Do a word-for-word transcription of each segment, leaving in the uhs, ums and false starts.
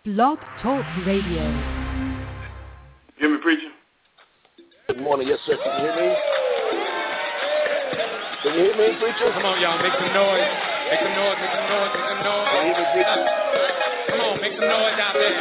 Blog Talk Radio. Hear me, preacher? Good morning. Yes, sir. Can you hear me? Can you hear me, preacher? Come on, y'all. Make some noise. Make some noise. Make some noise. Make some noise. Can you hear me, preacher? Come on. Make some noise out there.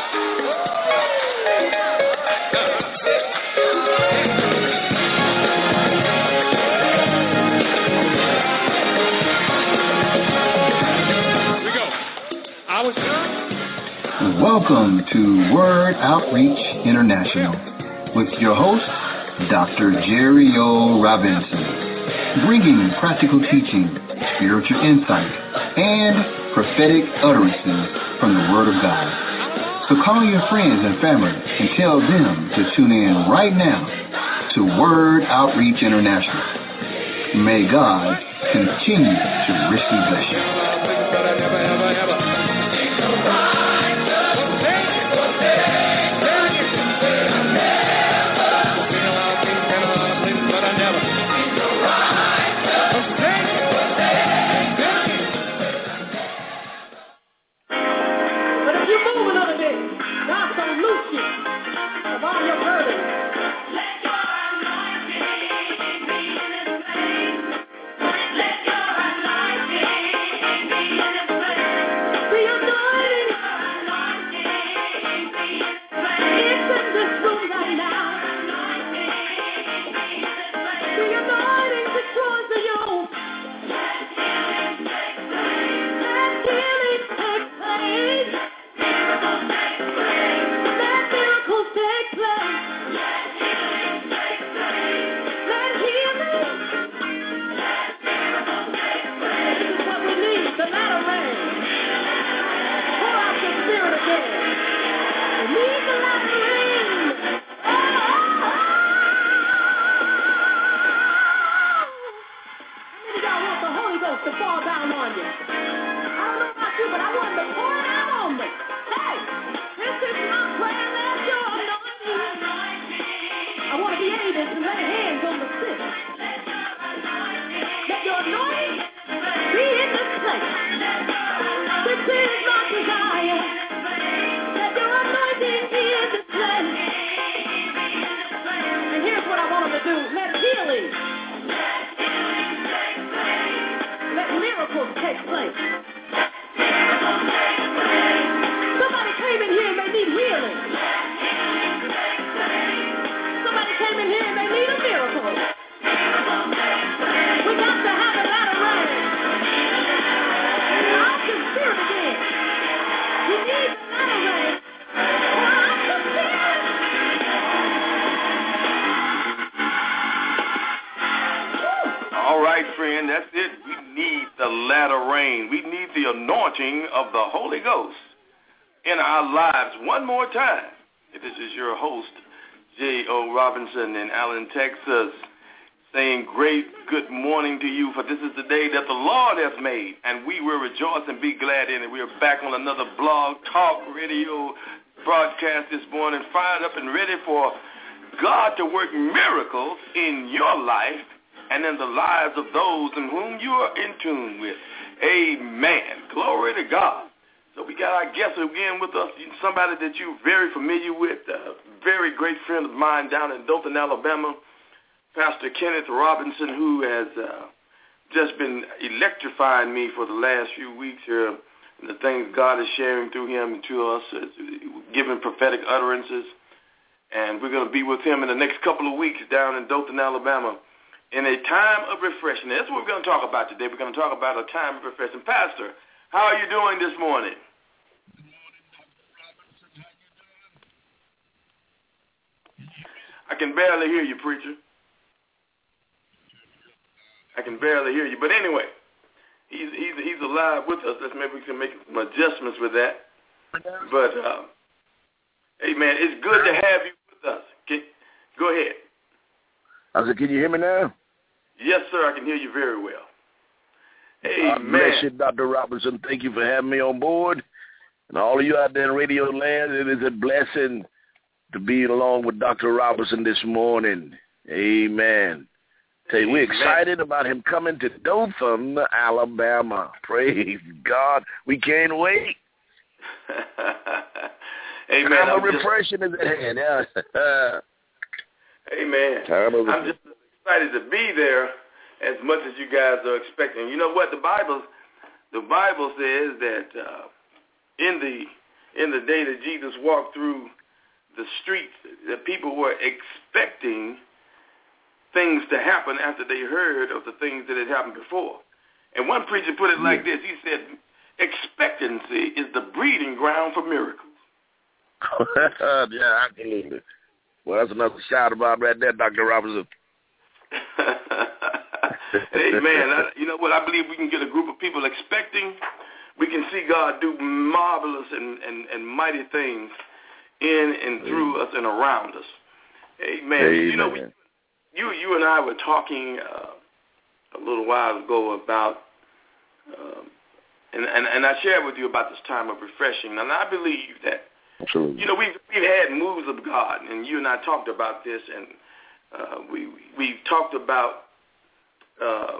Here we go. I was young. Welcome to Word Outreach International with your host, Doctor Jerry O. Robinson, bringing practical teaching, spiritual insight, and prophetic utterances from the Word of God. So call your friends and family and tell them to tune in right now to Word Outreach International. May God continue to richly bless you. Of the Holy Ghost in our lives one more time. This is your host, J O. Robinson in Allen, Texas, saying great good morning to you, for this is the day that the Lord has made, and we will rejoice and be glad in it. We are back on another Blog Talk Radio broadcast this morning, fired up and ready for God to work miracles in your life and in the lives of those in whom you are in tune with. Amen. Glory to God. So we got our guest again with us, somebody that you're very familiar with, a very great friend of mine down in Dothan, Alabama, Pastor Kenneth Robinson, who has uh, just been electrifying me for the last few weeks here, and the things God is sharing through him to us, uh, giving prophetic utterances. And we're going to be with him in the next couple of weeks down in Dothan, Alabama, in a time of refreshing. That's what we're going to talk about today. We're going to talk about a time of refreshing. Pastor, how are you doing this morning? Good morning, Doctor Robinson. How you doing? I can barely hear you, preacher. I can barely hear you. But anyway, he's he's he's alive with us. Let's maybe we can make some adjustments with that. But, uh, hey, man, it's good to have you with us. Can, go ahead. I said, can you hear me now? Yes, sir, I can hear you very well. Amen. God bless you, Doctor Robinson. Thank you for having me on board. And all of you out there in radio land, it is a blessing to be along with Doctor Robinson this morning. Amen. Tell you, we're excited about him coming to Dothan, Alabama. Praise God. We can't wait. Amen. Time I'm of refreshing just, is at hand. Yeah. Amen. Time of I'm just excited to be there as much as you guys are expecting. You know what? The Bible, the Bible says that uh, in the in the day that Jesus walked through the streets, that people were expecting things to happen after they heard of the things that had happened before. And one preacher put it like this. He said, expectancy is the breeding ground for miracles. Yeah, absolutely. Well, that's another shout about right there, Doctor Robinson. Amen. I, you know what? I believe we can get a group of people expecting. We can see God do marvelous and, and, and mighty things in and through Amen. Us and around us. Amen. Amen. You know, we, you you and I were talking uh, a little while ago about, um, and, and, and I shared with you about this time of refreshing. And I believe that, Absolutely. you know, we've, we've had moves of God, and you and I talked about this, and uh, we, we've talked about uh,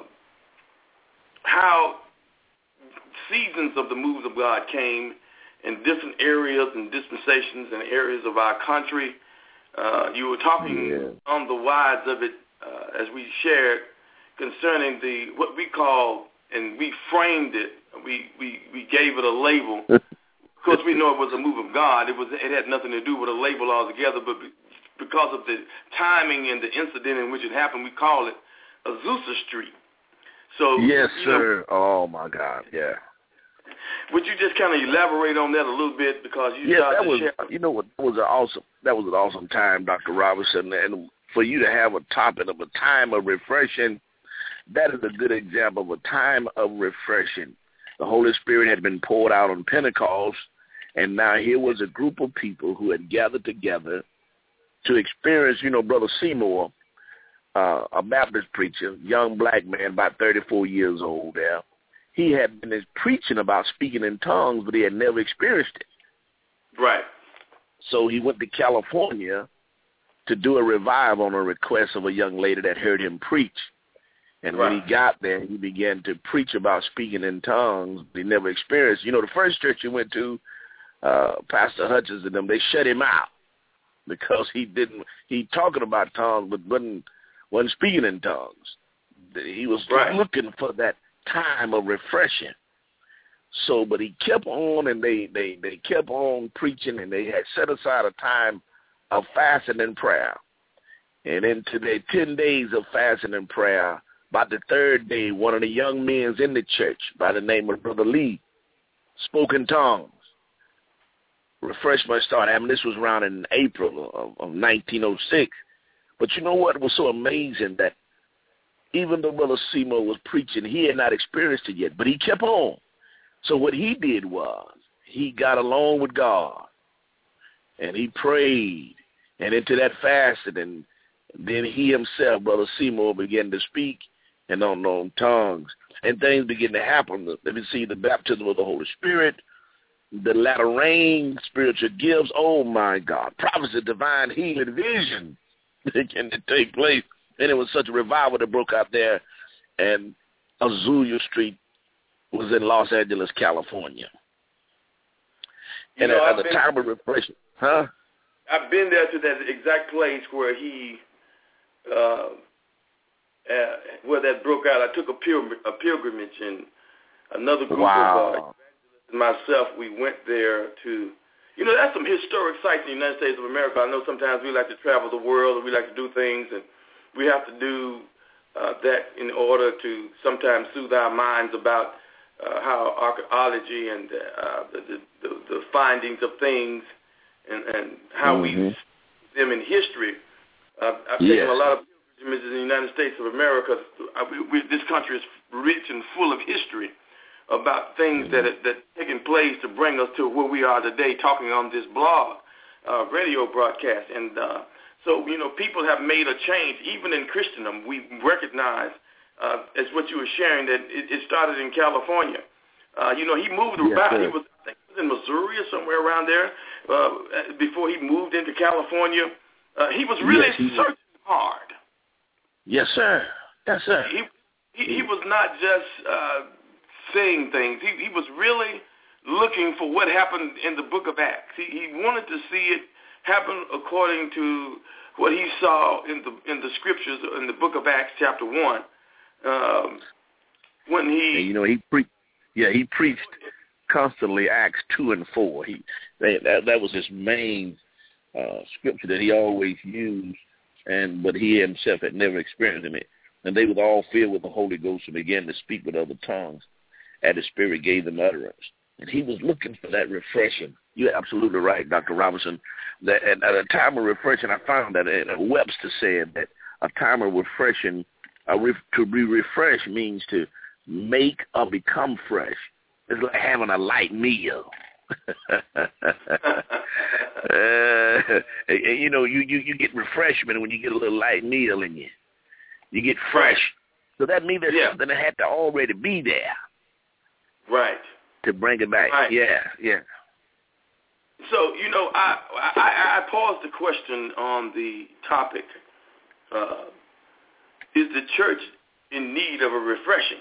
how seasons of the moves of God came in different areas and dispensations and areas of our country. Uh, you were talking yeah. on the wides of it uh, as we shared concerning the what we call, and we framed it, we, we, we gave it a label. Of course, we know it was a move of God. It was it had nothing to do with a label altogether, but because of the timing and the incident in which it happened, we call it Azusa Street. So yes, you sir. Know, oh my God, yeah. Would you just kind of elaborate on that a little bit, because you yeah, started that to was share. You know what that was an awesome that was an awesome time, Doctor Robinson, and for you to have a topic of a time of refreshing, that is a good example of a time of refreshing. The Holy Spirit had been poured out on Pentecost, and now here was a group of people who had gathered together to experience, you know, Brother Seymour, uh, a Baptist preacher, young black man, about thirty-four years old there. He had been preaching about speaking in tongues, but he had never experienced it. Right. So he went to California to do a revive on a request of a young lady that heard him preach. And right. when he got there, he began to preach about speaking in tongues, but he never experienced. You know, the first church he went to, uh, Pastor Hutchins and them, they shut him out because he didn't, he talking about tongues, but wasn't, wasn't speaking in tongues. He was right. looking for that time of refreshing. So, but he kept on, and they, they, they kept on preaching, and they had set aside a time of fasting and prayer. And into their ten days of fasting and prayer, about the third day, one of the young men in the church by the name of Brother Lee spoke in tongues. Refreshment started happening. This was around in April of, of nineteen oh six. But you know what was so amazing, that even though Brother Seymour was preaching, he had not experienced it yet, but he kept on. So what he did was he got along with God, and he prayed, and into that fasted, and then he himself, Brother Seymour, began to speak in unknown tongues, and things began to happen. Let me see the baptism of the Holy Spirit, the latter rain, spiritual gifts. Oh my God, prophecy, divine healing, vision began to take place. And it was such a revival that broke out there, and Azusa Street was in Los Angeles, California. You and know, at, at the been, time of refreshing, huh? I've been there to that exact place where he, uh, uh, where that broke out. I took a, pilgr- a pilgrimage, and another group wow. of uh, evangelists and myself, we went there to, you know, that's some historic sites in the United States of America. I know sometimes we like to travel the world, and we like to do things, and we have to do uh, that in order to sometimes soothe our minds about uh, how archaeology and uh, the, the, the, the findings of things and, and how mm-hmm. we see them in history. Uh, I've yes. taken a lot of pilgrimages in the United States of America. I, we, we, this country is rich and full of history about things mm-hmm. that that taken place to bring us to where we are today, talking on this blog, uh, radio broadcast. And uh, so, you know, people have made a change. Even in Christendom, we recognize, uh, as what you were sharing, that it, it started in California. Uh, you know, he moved yes, about. Sir. He was, I think he was in Missouri or somewhere around there uh, before he moved into California. Uh, he was really yes, he searching was. hard. Yes, sir. Yes, sir. He he, he was not just uh, saying things. He, he was really looking for what happened in the book of Acts. He, he wanted to see it happen according to what he saw in the in the scriptures in the book of Acts, chapter one, um, when he, and, you know, he pre- yeah, he preached constantly Acts two and four. He that that was his main uh, scripture that he always used, and but he himself had never experienced in it. And they were all filled with the Holy Ghost and began to speak with other tongues, as the Spirit gave them utterance. And he was looking for that refreshing. You're absolutely right, Doctor Robinson. That at, at a time of refreshing, I found that uh, Webster said that a time of refreshing, uh, ref, to be refreshed means to make or become fresh. It's like having a light meal. uh, and, you know, you, you, you get refreshment when you get a little light meal in you. You get fresh. So that means there's yeah. something that had to already be there. Right. To bring it back. Right. Yeah, yeah. So, you know, I, I, I paused the question on the topic, uh, is the church in need of a refreshing?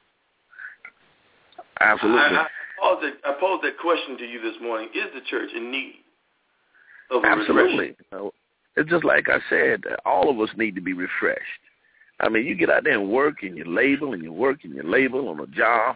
Absolutely. I, I, posed that, I posed that question to you this morning. Is the church in need of a Absolutely. refreshing? It's just like I said, all of us need to be refreshed. I mean, you get out there and work and you label and you work and you label on a job.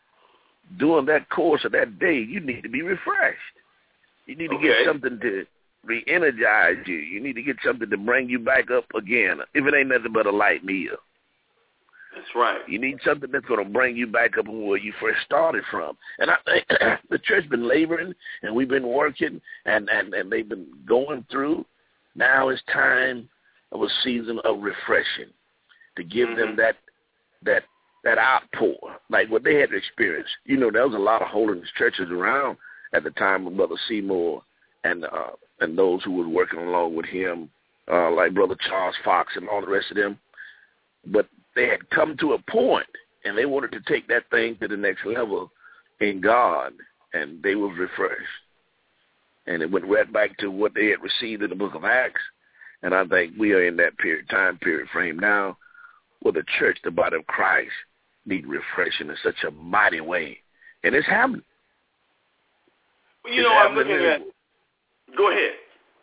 During that course of that day, you need to be refreshed. You need to okay. get something to re-energize you. You need to get something to bring you back up again, if it ain't nothing but a light meal. That's right. You need something that's going to bring you back up where you first started from. And I think the church been laboring, and we've been working, and, and, and they've been going through. Now it's time of a season of refreshing to give mm-hmm. them that that that outpour, like what they had to experience. You know, there was a lot of holiness churches around at the time of Brother Seymour and uh, and those who were working along with him, uh, like Brother Charles Fox and all the rest of them. But they had come to a point, and they wanted to take that thing to the next level in God, and they were refreshed. And it went right back to what they had received in the book of Acts. And I think we are in that period, time period frame now where the church, the body of Christ, need refreshing in such a mighty way. And it's happening. Well, you it's know, I'm looking at – go ahead.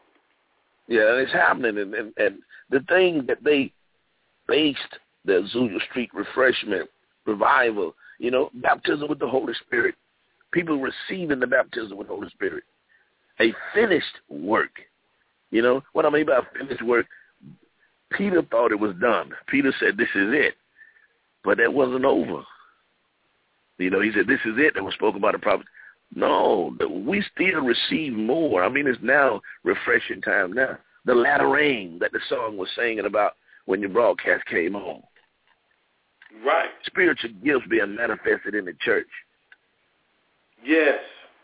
Yeah, and it's happening. And, and, and the thing that they based the Azusa Street refreshment, revival, you know, baptism with the Holy Spirit, people receiving the baptism with the Holy Spirit, a finished work. You know, what I mean by finished work, Peter thought it was done. Peter said, this is it. But that wasn't over. You know, he said, this is it that was spoken by the prophet. No, we still receive more. I mean, it's now refreshing time now. The latter rain that the song was singing about when your broadcast came on. Right. Spiritual gifts being manifested in the church. Yes.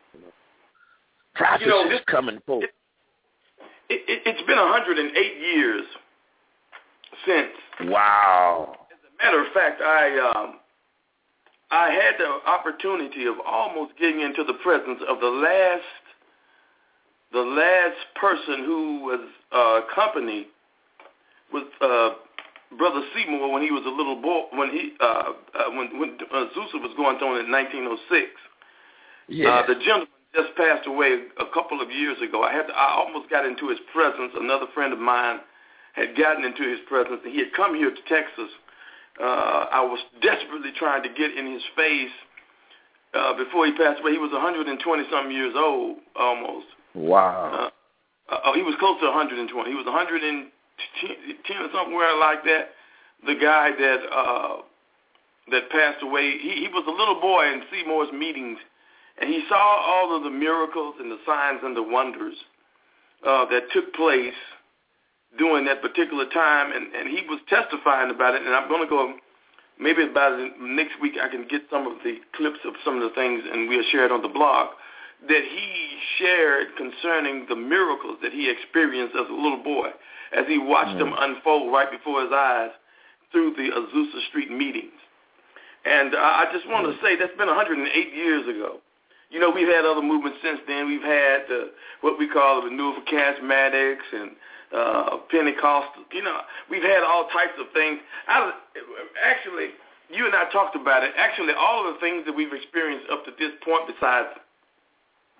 Prophecies you know, this, coming forth. It, it, it's been one hundred eight years since. Wow. As a matter of fact, I um, I had the opportunity of almost getting into the presence of the last the last person who was uh, accompanied with uh, Brother Seymour when he was a little boy, when he uh, uh, when when uh, Azusa was going on in nineteen oh six. Yeah. Uh, the gentleman just passed away a couple of years ago. I had to, I almost got into his presence. Another friend of mine had gotten into his presence, and he had come here to Texas. Uh, I was desperately trying to get in his face uh, before he passed away. He was one hundred twenty some years old, almost. Wow. Uh, uh, he was close to one hundred twenty. He was one hundred ten or somewhere like that. The guy that uh, that passed away, he, he was a little boy in Seymour's meetings, and he saw all of the miracles and the signs and the wonders uh, that took place during that particular time, and, and he was testifying about it. And I'm going to go, maybe about next week I can get some of the clips of some of the things, and we'll share it on the blog, that he shared concerning the miracles that he experienced as a little boy, as he watched mm-hmm. them unfold right before his eyes through the Azusa Street meetings. And uh, I just want to say that's been one hundred eight years ago. You know, we've had other movements since then. We've had uh, what we call the Renewal for Charismatics and uh, Pentecostal. You know, we've had all types of things. I, actually, you and I talked about it. Actually, all of the things that we've experienced up to this point, besides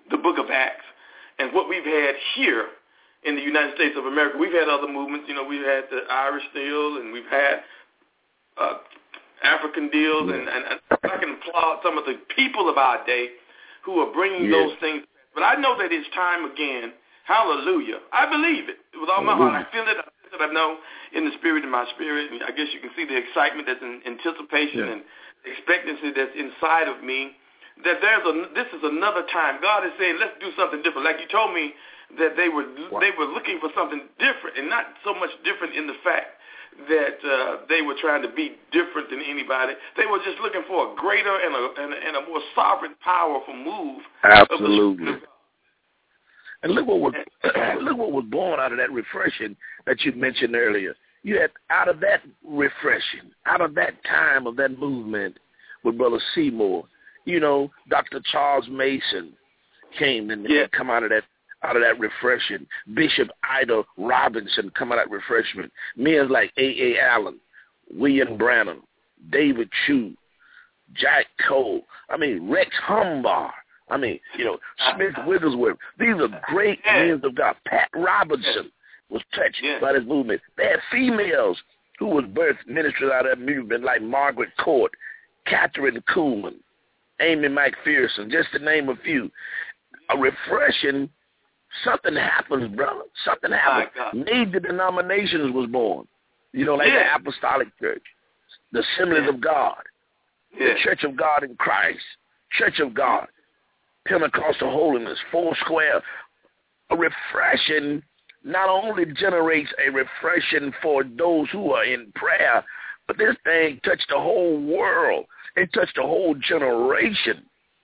the book of Acts and what we've had here in the United States of America. We've had other movements. You know, we've had the Irish deal, and we've had uh, African deals, and, and, and I can applaud some of the people of our day who are bringing yes. those things. But I know that it's time again. Hallelujah. I believe it with all my heart. I feel it. I feel it. I know in the spirit, in my spirit. And I guess you can see the excitement that's in anticipation yeah. and expectancy that's inside of me. That there's a. This is another time. God is saying, let's do something different. Like you told me that they were wow. they were looking for something different, and not so much different in the fact that uh, they were trying to be different than anybody. They were just looking for a greater and a and a, and a more sovereign, powerful move. Absolutely. And look what was look what was born out of that refreshing that you mentioned earlier. You had out of that refreshing, out of that time of that movement with Brother Seymour. You know, Doctor Charles Mason came and, yeah. and come out of that out of that refreshing. Bishop Ida Robinson come out of that refreshment. Men like A A. Allen, William Branham, David Chu, Jack Cole. I mean, Rex Humbard. I mean, you know, Smith Wigglesworth. These are great men of God. Pat Robertson was touched yeah. by this movement. They had females who was birthed ministers out of that movement like Margaret Court, Catherine Kuhlman, Amy McPherson, just to name a few. A refreshing, something happens, brother. Something happens. Major denominations was born. You know, like yeah. the Apostolic Church, the Assemblies yeah. of God, yeah. the Church of God in Christ, Church of God, Pentecostal Holiness, Foursquare. A refreshing not only generates a refreshing for those who are in prayer, but this thing touched the whole world. It touched the whole generation.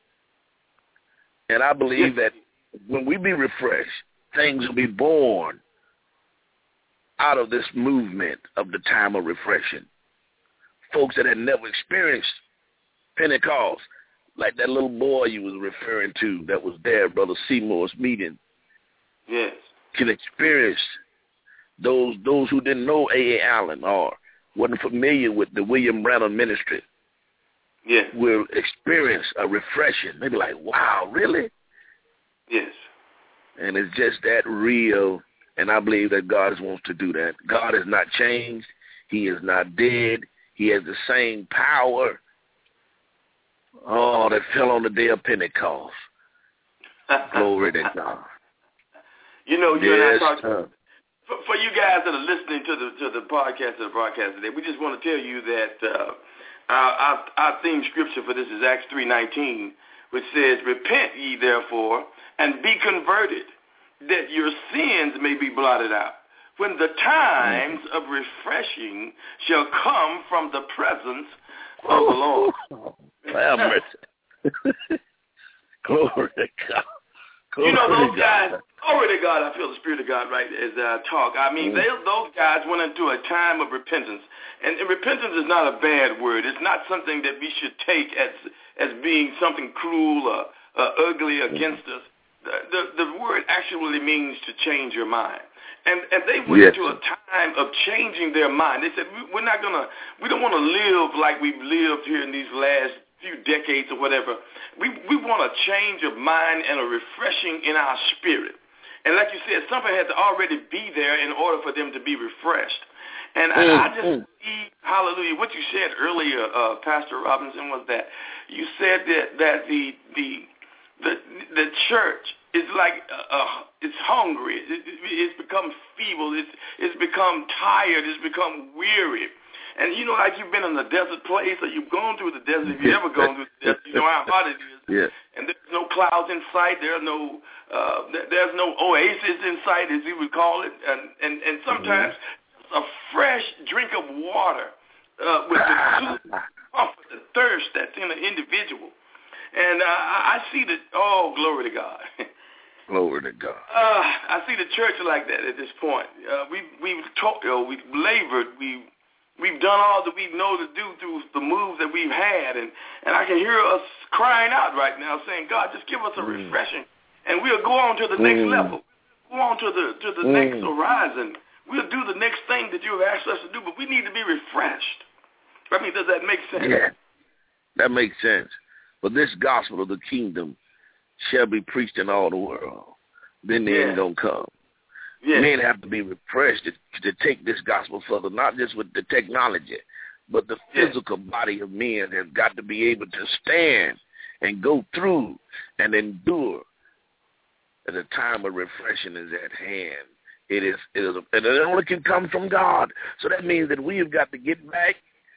And I believe that when we be refreshed, things will be born out of this movement of the time of refreshing. Folks that had never experienced Pentecost, like that little boy you was referring to that was there, Brother Seymour's meeting, yes, can experience those those who didn't know A A. Allen or wasn't familiar with the William Branham ministry. Yes, will experience a refreshing. Maybe like, wow, really? Yes. And it's just that real, and I believe that God wants to do that. God has not changed. He is not dead. He has the same power. Oh, that fell on the day of Pentecost. Glory to God. You know, you yes, and I talked. uh, for, for you guys that are listening to the to the podcast, to the broadcast today, we just want to tell you that uh, our, our our theme scripture for this is Acts three nineteen, which says, "Repent ye therefore and be converted, that your sins may be blotted out, when the times of refreshing shall come from the presence of the Lord." Have mercy. Glory to God. Glory you know, those guys, God. glory to God, I feel the Spirit of God right as I talk. I mean, mm. they, those guys went into a time of repentance. And, and repentance is not a bad word. It's not something that we should take as as being something cruel or uh, ugly against mm. us. The, the, the word actually means to change your mind. And and they went yes. into a time of changing their mind. They said, we, we're not going to, we don't want to live like we've lived here in these last few decades or whatever. We we want a change of mind and a refreshing in our spirit. And like you said, something had to already be there in order for them to be refreshed. And mm, I, I just mm. see, hallelujah, what you said earlier, uh, Pastor Robinson, was that you said that, that the, the, the, the church is like, uh, it's hungry. It, it, it's become feeble. It's, it's become tired. It's become weary. And you know, like you've been in a desert place, or you've gone through the desert. If you've ever gone through the desert, you know how hot it is. Yeah. And there's no clouds in sight. There are no, uh, there's no oasis in sight, as you would call it. And and, and sometimes mm-hmm. a fresh drink of water uh, with the comfort, the thirst that's in an individual. And uh, I see that. Oh, glory to God. Glory to God. Uh, I see the church like that at this point. Uh, we we've talked, you know, we've labored, we. We've done all that we know to do through the moves that we've had, and, and I can hear us crying out right now saying, God, just give us a mm. refreshing, and we'll go on to the mm. next level, go on to the to the mm. next horizon. We'll do the next thing that you have asked us to do, but we need to be refreshed. I mean, does that make sense? Yeah, that makes sense. But this gospel of the kingdom shall be preached in all the world. Then the Yeah. end gonna come. Yes. Men have to be refreshed to, to take this gospel further, not just with the technology, but the Yes. physical body of men has got to be able to stand and go through and endure. And the time of refreshing is at hand. It is, it is, and it only can come from God. So that means that we have got to get back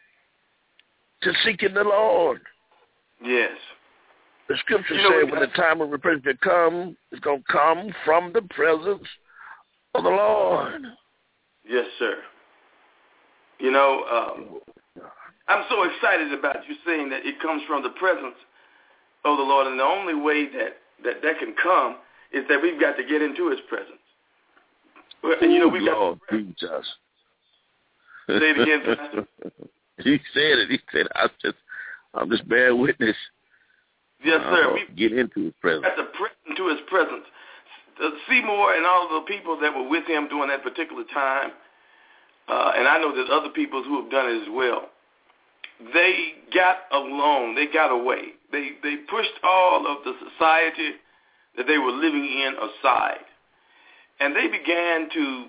to seeking the Lord. Yes. The scripture You know, said we when got- the time of repentance comes, it's going to come from the presence of the Lord. Yes, sir. You know, uh, I'm so excited about you saying that it comes from the presence of the Lord, and the only way that, that, that can come is that we've got to get into his presence. And, you know, we've Lord, got to Jesus. Say it again, Pastor. He said it. He said, I'm just, I'm just bearing witness. Yes, sir. Uh, We get into his presence. got to press into his presence. Uh, Seymour and all the people that were with him during that particular time, uh, and I know there's other people who have done it as well, they got alone. They got away. They, they pushed all of the society that they were living in aside. And they began to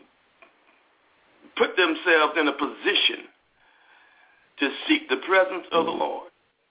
put themselves in a position to seek the presence of the Lord.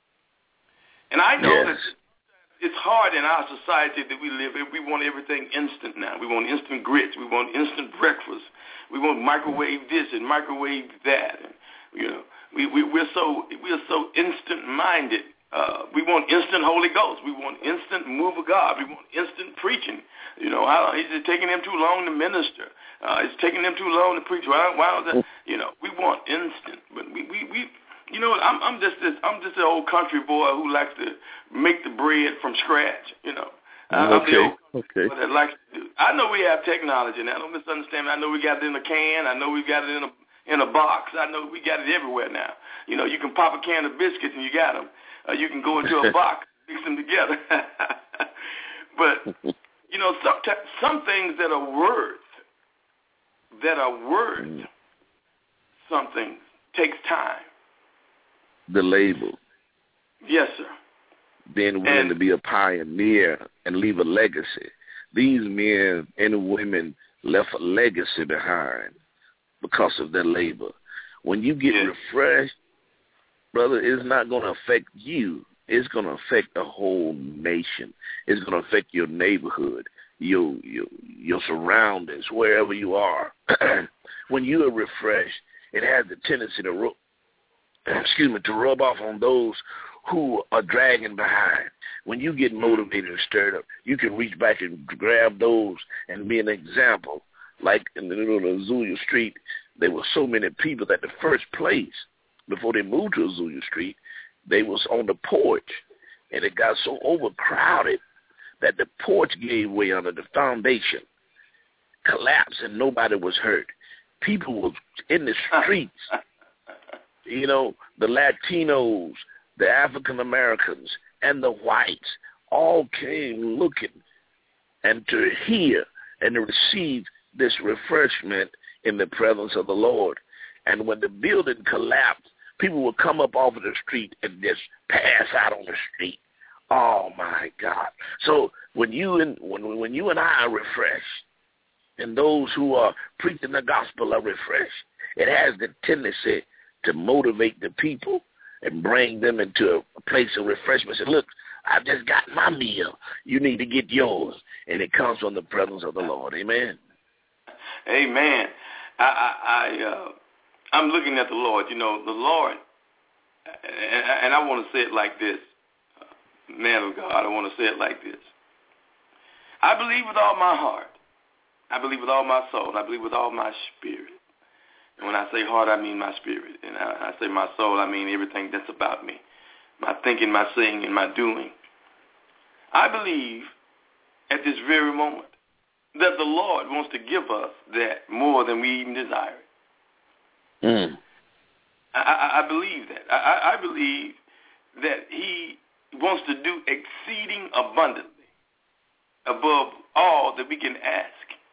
And I know Yes. that it's hard in our society that we live in. We want everything instant now. We want instant grits. We want instant breakfast. We want microwave this and microwave that. And, you know, we, we, we're so we're so instant-minded. Uh, we want instant Holy Ghost. We want instant move of God. We want instant preaching. You know, how, it's taking them too long to minister. Uh, it's taking them too long to preach. Why, why was that? You know, we want instant. But we, we, we you know, I'm, I'm just this. I'm just an old country boy who likes to make the bread from scratch. You know, I'm Okay. the old Okay. boy that likes to do. I know we have technology now. Don't misunderstand me. I know we got it in a can. I know we got it in a in a box. I know we got it everywhere now. You know, you can pop a can of biscuits and you got them. Uh, you can go into a box, mix them together. But you know, some t- some things that are worth that are worth Mm. something takes time. The label. Yes, sir. Being willing And- to be a pioneer and leave a legacy. These men and women left a legacy behind because of their labor. When you get Yes. refreshed, brother, it's not going to affect you. It's going to affect the whole nation. It's going to affect your neighborhood, your your your surroundings, wherever you are. When you are refreshed, it has the tendency to ru- excuse me to rub off on those who are dragging behind. When you get motivated and stirred up, you can reach back and grab those and be an example. Like in the middle of Azulia Street, there were so many people that the first place, before they moved to Azulia Street, they was on the porch, and it got so overcrowded that the porch gave way under the foundation, collapsed, and nobody was hurt. People were in the streets. You know, the Latinos, the African Americans, and the whites all came looking and to hear and to receive this refreshment in the presence of the Lord. And when the building collapsed, people would come up off of the street and just pass out on the street. Oh my God! So when you and when when you and I are refreshed, and those who are preaching the gospel are refreshed, it has the tendency to motivate the people and bring them into a place of refreshment. Say, look, I just got my meal. You need to get yours, and it comes from the presence of the Lord. Amen. Amen. I, I, I uh, I'm looking at the Lord. You know, the Lord, and, and I want to say it like this, man of God. I want to say it like this. I believe with all my heart. I believe with all my soul. I believe with all my spirit. And when I say heart, I mean my spirit. And I, I say my soul, I mean everything that's about me. My thinking, my saying, and my doing. I believe at this very moment that the Lord wants to give us that more than we even desire. Mm. I, I, I believe that. I, I believe that he wants to do exceeding abundantly above all that we can ask,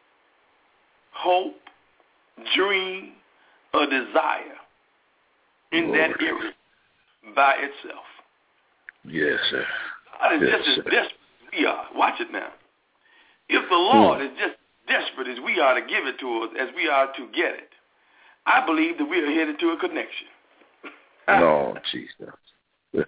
hope, dream, or desire in Lord. that area by itself. Yes, sir. God is Yes, just as sir. desperate we are, watch it now. If the Lord mm. is just desperate as we are to give it to us, as we are to get it, I believe that we are headed to a connection. Oh, Jesus.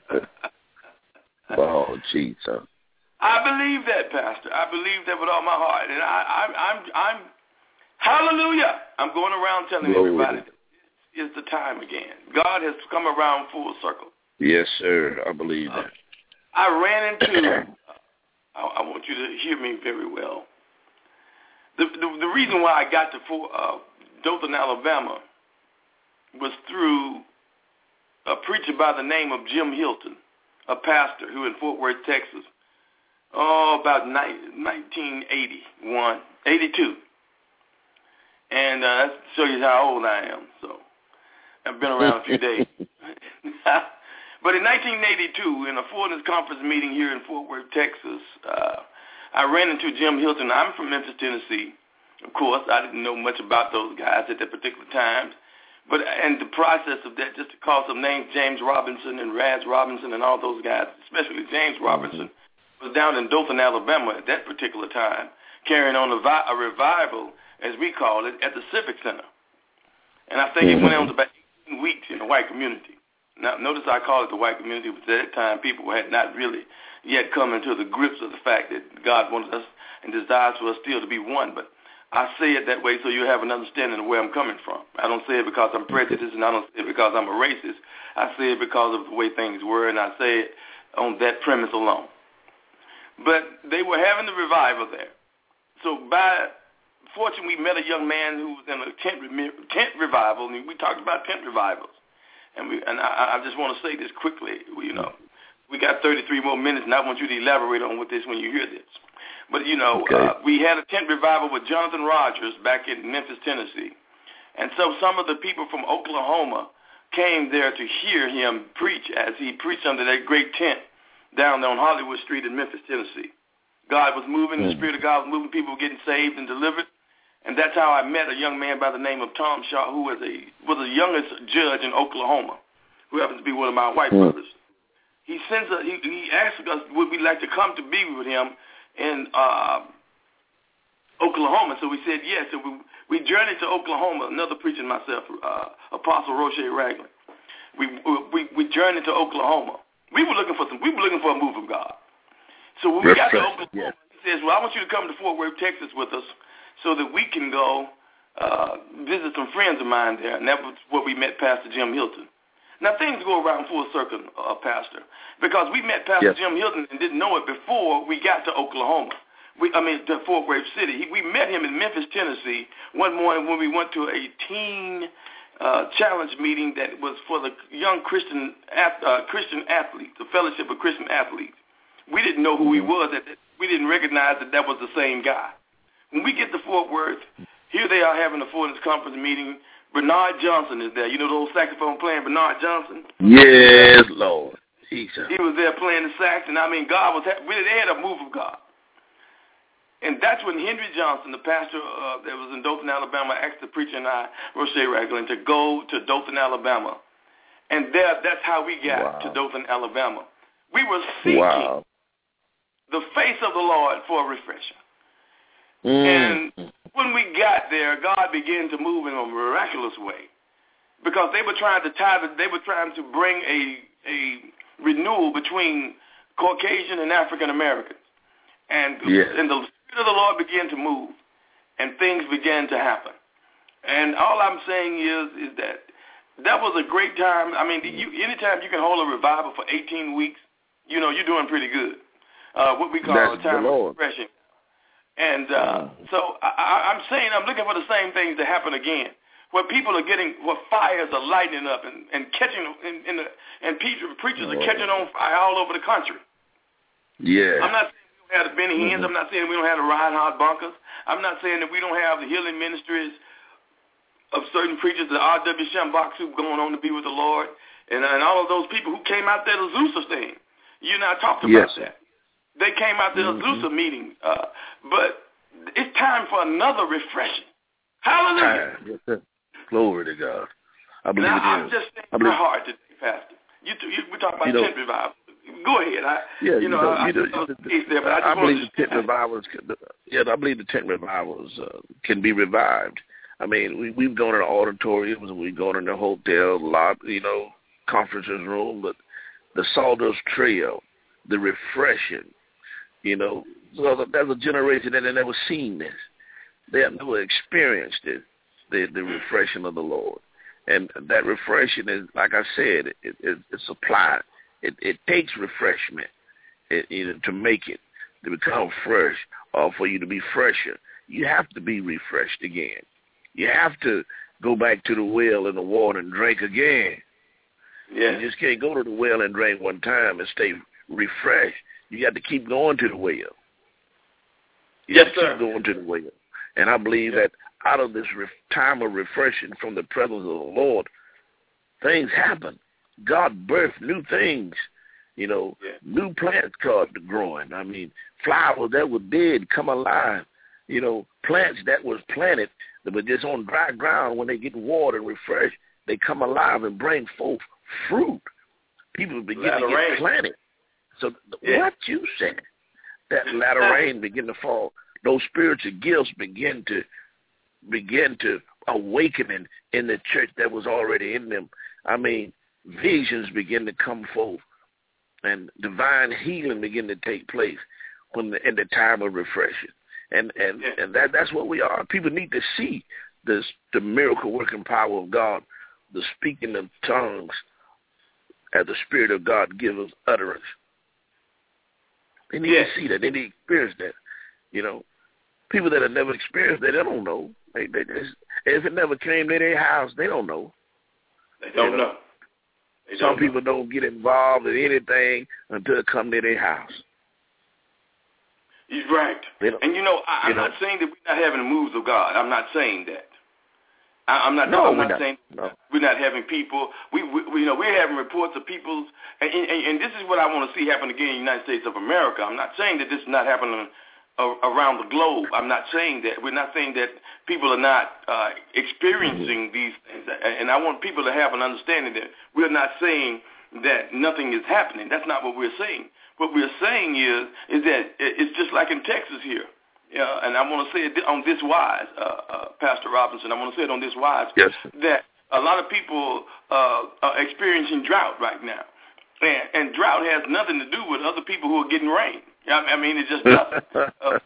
Oh, Jesus. I believe that, Pastor. I believe that with all my heart. And I, I, I'm, I'm, hallelujah. I'm going around telling Glory. everybody it's the time again. God has come around full circle. Yes, sir. I believe that. Uh, I ran into, uh, I, I want you to hear me very well. The, the, the reason why I got to uh, Dothan, Alabama was through a preacher by the name of Jim Hilton, a pastor who in Fort Worth, Texas, oh, about nineteen eighty-one, eighty-two. And uh, that shows you how old I am. So I've been around a few days. But in nineteen eighty-two, in a Fortis Conference meeting here in Fort Worth, Texas, uh, I ran into Jim Hilton. I'm from Memphis, Tennessee. Of course, I didn't know much about those guys at that particular time. But and the process of that, just to call some names, James Robinson and Raz Robinson and all those guys, especially James Robinson, was down in Dothan, Alabama at that particular time, carrying on a, vi- a revival, as we call it, at the Civic Center. And I think mm-hmm. it went on to about eighteen weeks in the white community. Now, notice I call it the white community, because at that time people had not really yet come into the grips of the fact that God wanted us and desires for us still to be one. But I say it that way so you have an understanding of where I'm coming from. I don't say it because I'm prejudiced, and I don't say it because I'm a racist. I say it because of the way things were, and I say it on that premise alone. But they were having the revival there. So by fortune, we met a young man who was in a tent, tent revival, and we talked about tent revivals. And we and I, I just want to say this quickly. You know, we got thirty-three more minutes, and I want you to elaborate on what this when you hear this. But, you know, okay. uh, we had a tent revival with Jonathan Rogers back in Memphis, Tennessee. And so some of the people from Oklahoma came there to hear him preach as he preached under that great tent down there on Hollywood Street in Memphis, Tennessee. God was moving, mm. the Spirit of God was moving, people were getting saved and delivered. And that's how I met a young man by the name of Tom Shaw, who was a was the youngest judge in Oklahoma, who happens to be one of my white mm. brothers. He sends a, he, he asked us would we like to come to be with him in uh, Oklahoma. So we said yes. So we we journeyed to Oklahoma. Another preacher and myself, uh, Apostle Roche Ragland. We we we journeyed to Oklahoma. We were looking for some. We were looking for a move of God. So when we got to Oklahoma, yes. he says, "Well, I want you to come to Fort Worth, Texas, with us, so that we can go uh, visit some friends of mine there." And that was where we met Pastor Jim Hilton. Now, things go around full circle, uh, Pastor, because we met Pastor yes. Jim Hilton and didn't know it before we got to Oklahoma. We, I mean, to Fort Worth City. He, we met him in Memphis, Tennessee, one morning when we went to a teen uh, challenge meeting that was for the young Christian uh, Christian athletes, the Fellowship of Christian Athletes. We didn't know who he was. We didn't recognize that that was the same guy. When we get to Fort Worth, here they are having a Fortis Conference meeting. Bernard Johnson is there. You know the old saxophone playing Bernard Johnson? Yes, Lord. Jesus. He was there playing the sax, and I mean, God was really, they had a move of God. And that's when Henry Johnson, the pastor uh, that was in Dothan, Alabama, asked the preacher and I, Roche Ragland, to go to Dothan, Alabama. And there, that's how we got wow. to Dothan, Alabama. We were seeking wow. the face of the Lord for a refresher. Mm. And when we got there, God began to move in a miraculous way, because they were trying to tie the, they were trying to bring a a renewal between Caucasian and African Americans, and yes. and the Spirit of the Lord began to move, and things began to happen. And all I'm saying is is that that was a great time. I mean, you, anytime you can hold a revival for eighteen weeks, you know you're doing pretty good. Uh, what we call That's a time of refreshing. And uh, so I, I'm saying I'm looking for the same things to happen again, where people are getting, where fires are lighting up and, and catching, and, and, the, and preachers are catching on fire all over the country. Yeah. I'm not saying we don't have the Benny Hinn's. Mm-hmm. I'm not saying we don't have the Reinhard Bunkers. I'm not saying that we don't have the healing ministries of certain preachers, the R W Shambach who going on to be with the Lord, and, and all of those people who came out there to Azusa thing. You and I talked about yes. that. They came out to the mm-hmm. Azusa meeting, uh, but it's time for another refreshing. Hallelujah. Yes, sir. Glory to God. I believe now, it is. I'm just saying my heart today, Pastor. You, you, we talk about you know, tent revival. go ahead. I, yeah, you, you know, know, I, you know, I, the, the, there, but I, I, just I believe to, the tent revivals. Can, yeah, I believe the tent revivals uh, can be revived. I mean, we, we've gone in auditoriums and we've gone in the hotel lot, you know, conferences room, but the Sawdust Trail, the refreshing, you know, so there's a generation that has never seen this. They have never experienced it, the, the refreshing of the Lord. And that refreshing is, like I said, it, it, it's applied. It, it takes refreshment it, you know, to make it, to become fresh, or for you to be fresher. You have to be refreshed again. You have to go back to the well and the water and drink again. Yeah. You just can't go to the well and drink one time and stay refreshed. You got to keep going to the well. You Yes, have to sir. keep going to the well. And I believe Yeah. that out of this ref- time of refreshing from the presence of the Lord, things happen. God birthed new things. You know, Yeah. new plants started growing. I mean, flowers that were dead come alive. You know, plants that was planted that were just on dry ground, when they get water and refreshed, they come alive and bring forth fruit. People begin Latter to get rain. planted. So Yeah. what you said, that latter rain begin to fall. Those spiritual gifts begin to begin to awaken in, in the church that was already in them. I mean, visions begin to come forth, and divine healing begin to take place when the, in the time of refreshing. And and, Yeah. and that that's what we are. People need to see this the miracle working power of God, the speaking of tongues as the Spirit of God gives us utterance. They need Yes. to see that. They need to experience that. You know, people that have never experienced that, they don't know. They, they just, if it never came to their house, they don't know. They don't You know. know. They Some don't people know. don't get involved in anything until it comes to their house. He's right. They don't- And you know, I, I'm you know. not saying that we're not having the moves of God. I'm not saying that. I, I'm not. No, I'm we're not, not. saying No. we're not having people. We, we, we, you know, we're having reports of people's, and, and, and this is what I want to see happen again in the United States of America. I'm not saying that this is not happening uh, around the globe. I'm not saying that. We're not saying that people are not uh, experiencing these things. And I want people to have an understanding that we're not saying that nothing is happening. That's not what we're saying. What we're saying is is that it's just like in Texas here. Yeah, and I want to say it on this wise, uh, uh, Pastor Robinson. I want to say it on this wise, Yes. that a lot of people uh, are experiencing drought right now, and, and drought has nothing to do with other people who are getting rain. I mean, it just doesn't. uh,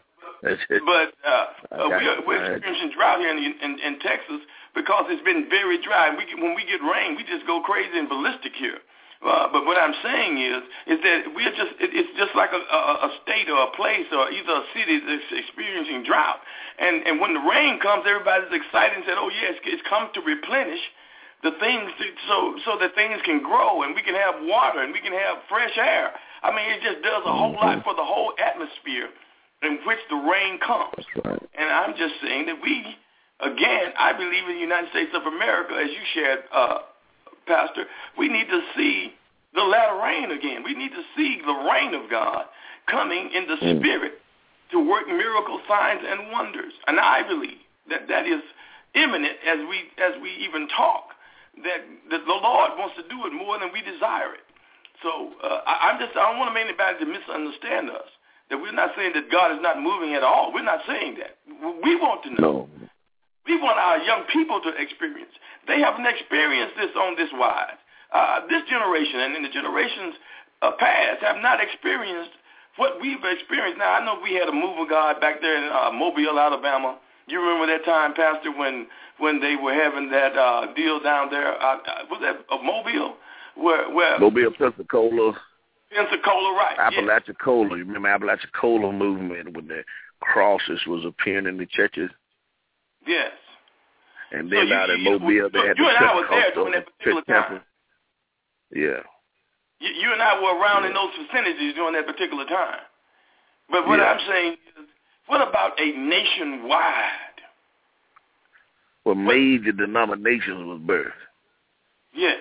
but uh, uh, we're, we're experiencing drought here in, in, in Texas because it's been very dry. And we get, when we get rain, we just go crazy and ballistic here. Uh, but what I'm saying is, is that we're just, it, it's just like a, a, a state or a place or either a city that's experiencing drought. And, and when the rain comes, everybody's excited and said, oh, yes, it's come to replenish the things to, so, so that things can grow and we can have water and we can have fresh air. I mean, it just does a whole Mm-hmm. lot for the whole atmosphere in which the rain comes. Right. And I'm just saying that we, again, I believe in the United States of America, as you shared, uh, Pastor, we need to see the latter rain again. We need to see the rain of God coming in the Mm. Spirit to work miracle signs and wonders. And I believe that that is imminent as we as we even talk, that, that the Lord wants to do it more than we desire it. So uh, I, I'm just, I don't want anybody to misunderstand us, that we're not saying that God is not moving at all. We're not saying that. We want to know. No. We want our young people to experience. They haven't experienced this on this wise. Uh, this generation and in the generations uh, past have not experienced what we've experienced. Now, I know we had a move of God back there in uh, Mobile, Alabama. You remember that time, Pastor, when when they were having that uh, deal down there? Uh, was that uh, Mobile? Where, where Mobile, Pensacola. Pensacola, right. Apalachicola. You remember Apalachicola movement when the crosses was appearing in the churches? Yes. And then so out you, in you, Mobile, you, they had you the and I was there Pentecostal during that particular church temple. time. Yeah. You, you and I were around Yeah. in those vicinities during that particular time. But what Yeah. I'm saying is, what about a nationwide? Well, major denominations was birthed. Yes.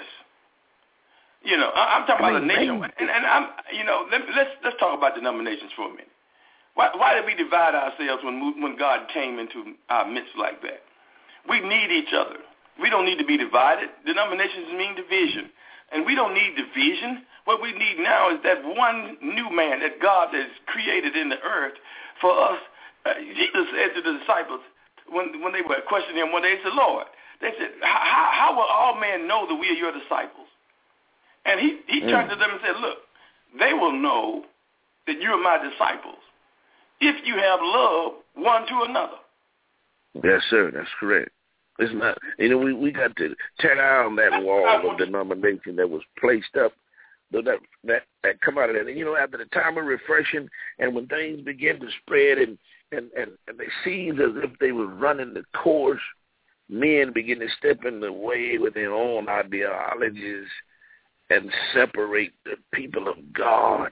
You know, I, I'm talking I about mean, a nationwide. And, and I'm, you know, let, let's let's talk about denominations for a minute. Why, why did we divide ourselves when when God came into our midst like that? We need each other. We don't need to be divided. Denominations mean division. And we don't need division. What we need now is that one new man that God has created in the earth for us. Uh, Jesus said to the disciples when when they were questioning him one day, they said, Lord, they said, how, how will all men know that we are your disciples? And he, he mm. turned to them and said, look, they will know that you are my disciples if you have love one to another. Yes, sir, that's correct. It's not, you know, we, we got to tear down that wall of denomination that was placed up, that that that come out of that. And, you know, after the time of refreshing and when things begin to spread and, and, and, and they seemed as if they were running the course, men begin to step in the way with their own ideologies and separate the people of God.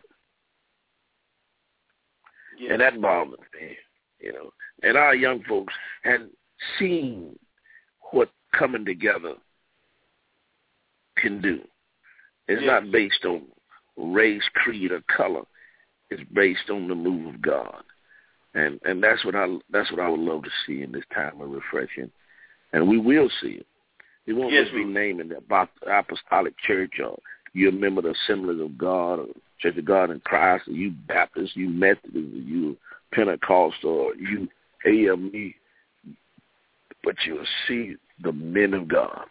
Yes. And that bothers me, you know. And our young folks had seen what coming together can do. It's yes. not based on race, creed, or color. It's based on the move of God, and and that's what I that's what I would love to see in this time of refreshing, and we will see it. It won't yes, just be naming the Apostolic Church, or you remember the Assemblies of God, or Church of God in Christ, or you Baptist, you Methodist, or you Pentecostal, or you A M E. But you'll see the men of God,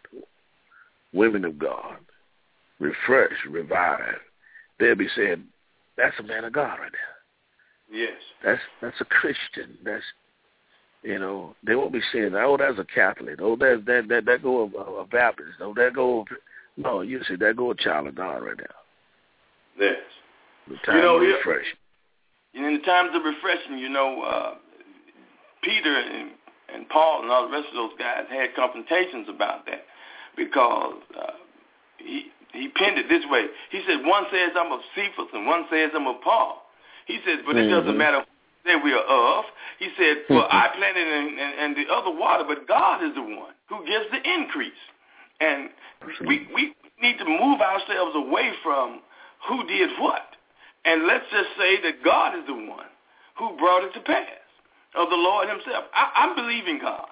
women of God, refreshed, revived. They'll be saying, that's a man of God right there. Yes. That's that's a Christian. That's, you know, they won't be saying, oh, that's a Catholic. Oh, that that that, that go a, a Baptist. Oh, that go, no, you see, that go a child of God right now. Yes. The time you know, of refreshing. In the times of refreshing, you know, uh, Peter and And Paul and all the rest of those guys had confrontations about that because uh, he he pinned it this way. He said, one says I'm of Cephas and one says I'm of Paul. He says, but mm-hmm. it doesn't matter who we are of. He said, well, I planted and, and, and the other water, but God is the one who gives the increase. And we, we need to move ourselves away from who did what. And let's just say that God is the one who brought it to pass. Of the Lord himself. I, I'm believing God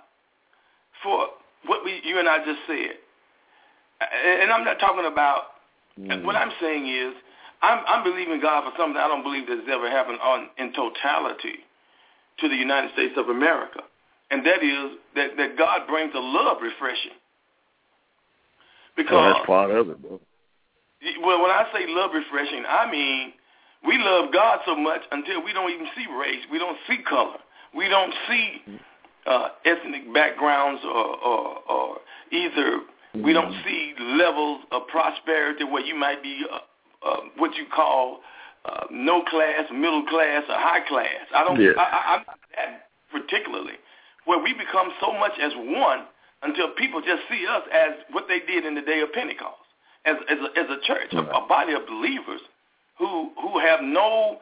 for what we, you and I just said. And I'm not talking about, mm. what I'm saying is, I'm, I'm believing God for something I don't believe that's ever happened on, in totality to the United States of America. And that is that, that God brings a love refreshing. Because, oh, that's part of it, bro. Well, when I say love refreshing, I mean we love God so much until we don't even see race. We don't see color. We don't see uh, ethnic backgrounds or, or, or either we don't see levels of prosperity where you might be uh, uh, what you call uh, no class, middle class, or high class. I don't. Yeah. I, I, I'm not that particularly where we become so much as one until people just see us as what they did in the day of Pentecost, as as a, as a church, right. a, a body of believers who who have no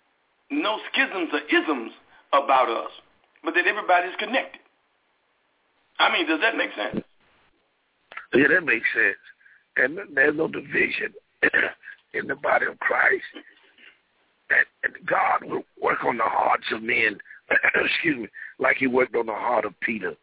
no schisms or isms about us, but that everybody's connected. I mean, does that make sense? Yeah, that makes sense. And there's no division in the body of Christ. And, and God will work on the hearts of men, excuse me, like he worked on the heart of Peter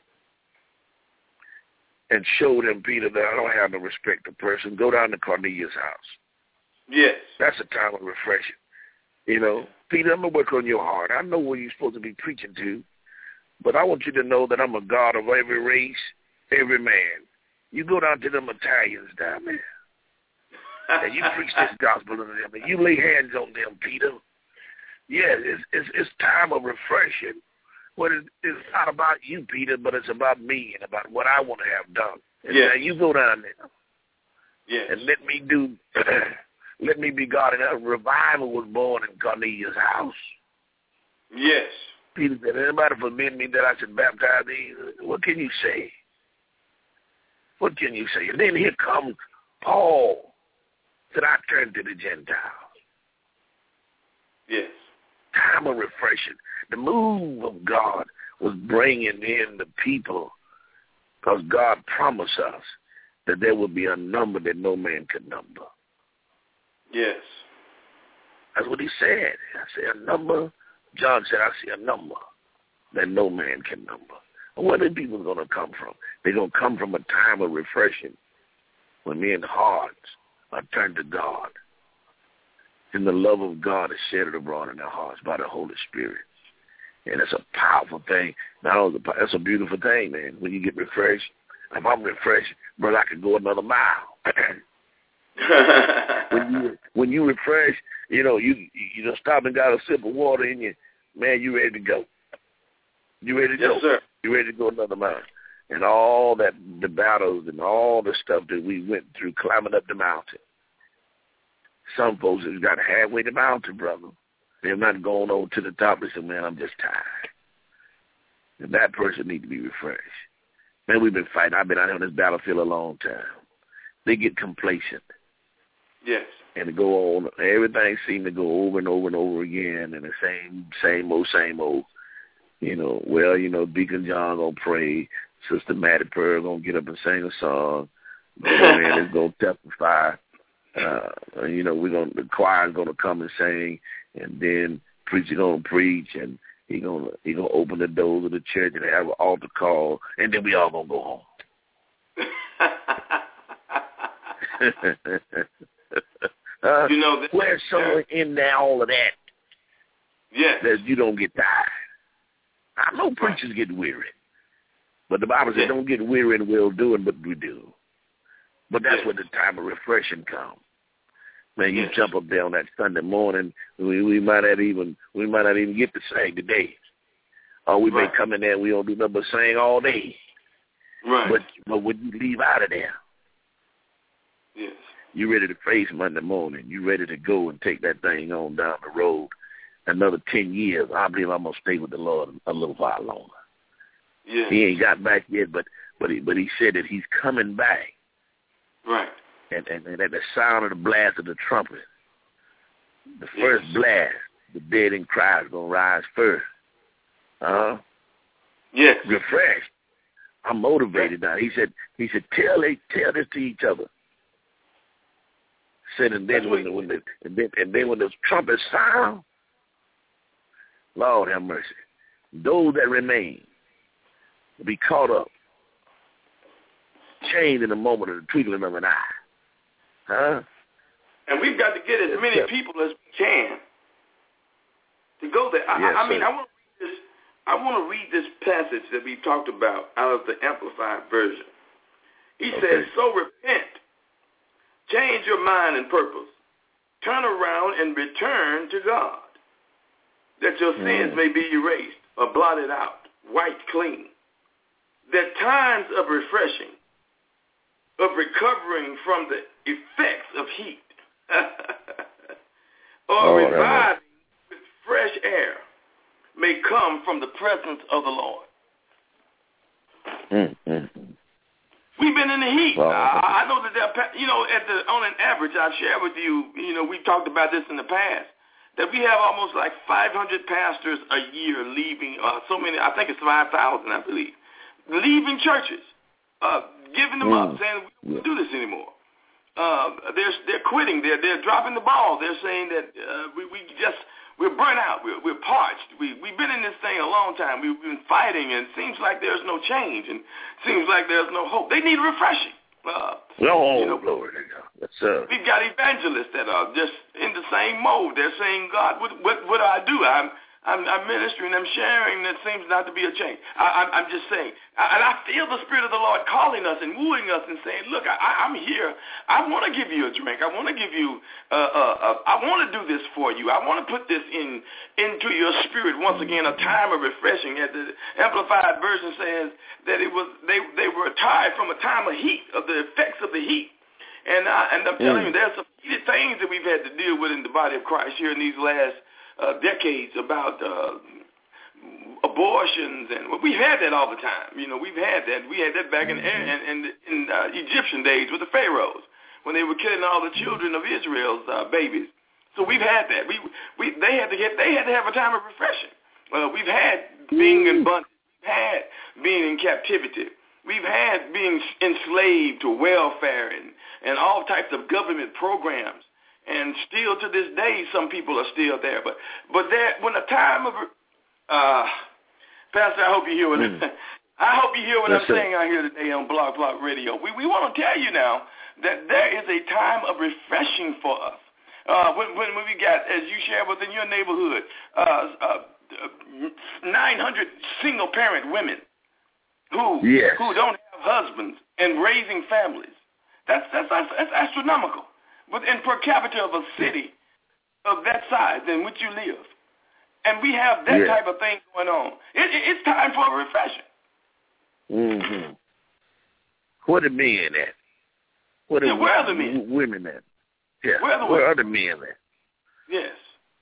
and showed him, Peter, that I don't have no respect to person. Go down to Cornelius' house. Yes. That's a time of refreshing. You know, Peter, I'm going to work on your heart. I know where you're supposed to be preaching to, but I want you to know that I'm a God of every race, every man. You go down to them Italians down there, and you preach this gospel to them, and you lay hands on them, Peter. Yeah, it's, it's, it's time of refreshing. What it, it's not about you, Peter, but it's about me and about what I want to have done. And yes. now you go down there yes. and let me do... Let me be God. And a revival was born in Cornelius' house. Yes. Peter said, anybody forbid me that I should baptize these? What can you say? What can you say? And then here comes Paul. Said, I turn to the Gentiles. Yes. Time of refreshing. The move of God was bringing in the people because God promised us that there would be a number that no man could number. Yes. That's what he said. I see a number. John said, I see a number that no man can number. And where are the people going to come from? They're going to come from a time of refreshing. when men's hearts are turned to God, and the love of God is shed abroad in their hearts by the Holy Spirit. And it's a powerful thing. Not only it's a beautiful thing, man. When you get refreshed, if I'm refreshed, brother, I could go another mile. when you when you refresh, you know, you you just stop and got a sip of water in you, man, you ready to go. You ready to yes, go. Sir. You ready to go another mile. And all that, the battles and all the stuff that we went through climbing up the mountain. Some folks have got halfway the mountain, brother. They're not going over to the top and say, man, I'm just tired. And that person needs to be refreshed. Man, we've been fighting. I've been out here on this battlefield a long time. They get complacent. Yes. And to go on, everything seems to go over and over and over again and the same, same old, same old. You know, well, you know, Deacon John going to pray. Sister Mattie Pearl going to get up and sing a song. Man is going to testify. Uh, you know, we're going the choir's going to come and sing, and then preacher going to preach, and he going to he going to open the doors of the church and have an altar call, and then we all going to go home. uh, you know, that, where's somewhere in there all of that? Yes. That you don't get tired. I know preachers get weary, but the Bible says yes. don't get weary in well-doing, but we do. But that's yes. when the time of refreshing comes. Man, you yes. jump up there on that Sunday morning, we, we might not even we might not even get to sing today. Or we right. may come in there and we don't do nothing but sing all day. Right. But but when you leave out of there, yes. you ready to face Monday morning. You ready to go and take that thing on down the road. Another ten years, I believe I'm gonna stay with the Lord a little while longer. Yes. He ain't got back yet, but but he but he said that he's coming back. Right. And, and, and at the sound of the blast of the trumpet, the first yes. blast, the dead in Christ is going to rise first. Uh-huh. Yes. Refreshed. I'm motivated now. He said, he said, tell they, tell this to each other. Said, and then when the, when the and then and then when the trumpet sound, Lord have mercy. Those that remain will be caught up, chained in the moment of the twinkling of an eye. Huh? And we've got to get as many people as we can to go there. I, yes, I mean, sir. I want to read this. I want to read this passage that we talked about out of the Amplified Version. He okay. says, "So repent, change your mind and purpose, turn around and return to God, that your mm. sins may be erased or blotted out, wiped clean. That times of refreshing, of recovering from the effects of heat, or oh, reviving with fresh air, may come from the presence of the Lord." Mm, mm. We've been in the heat. Well, I, I know that there, you know, at the on an average, I've shared with you. You know, we've talked about this in the past, that we have almost like five hundred pastors a year leaving. Uh, so many, I think it's five thousand, I believe, leaving churches, uh, giving them mm. up, saying we don't do this anymore. Uh, they're they're quitting. They're they're dropping the ball. They're saying that uh, we we just we're burnt out. We're we're parched. We we've been in this thing a long time. We've been fighting, and it seems like there's no change, and it seems like there's no hope. They need refreshing. Uh, oh, you know, Lord, that's uh. We've got evangelists that are just in the same mode. They're saying, God, what what what do I do? I'm I'm, I'm ministering, I'm sharing, there seems not to be a change. I, I'm, I'm just saying, I, and I feel the Spirit of the Lord calling us and wooing us and saying, look, I, I'm here. I want to give you a drink. I want to give you, uh, uh, uh, I want to do this for you. I want to put this in into your spirit once again, a time of refreshing. As the Amplified Version says that it was they they were tired from a time of heat, of the effects of the heat. And, I, and I'm telling mm. you, there's some heated things that we've had to deal with in the body of Christ here in these last Uh, decades about uh, abortions, and well, we've had that all the time. You know, we've had that. We had that back in in, in, in uh, Egyptian days with the pharaohs when they were killing all the children of Israel's uh, babies. So we've had that. We we they had to get they had to have a time of refreshing. Uh, we've had being in bondage. We've had being in captivity. We've had being enslaved to welfare and, and all types of government programs. And still to this day, some people are still there. But but there, when the time of, uh, Pastor, I hope you hear what mm. I hope you hear what yes, I'm sir. saying out here today on Blog Blog Radio. We we want to tell you now that there is a time of refreshing for us. Uh, when, when, when we got, as you share within your neighborhood, uh, uh, nine hundred single-parent women who yes. who don't have husbands and raising families. That's that's, that's, that's astronomical. But in per capita of a city of that size in which you live, and we have that yeah. type of thing going on, it, it, it's time for a refreshing. Mm-hmm. Where the men at? Where the yeah, where are the w- men? women at? Yeah. Where are the, where are the men at? Yes.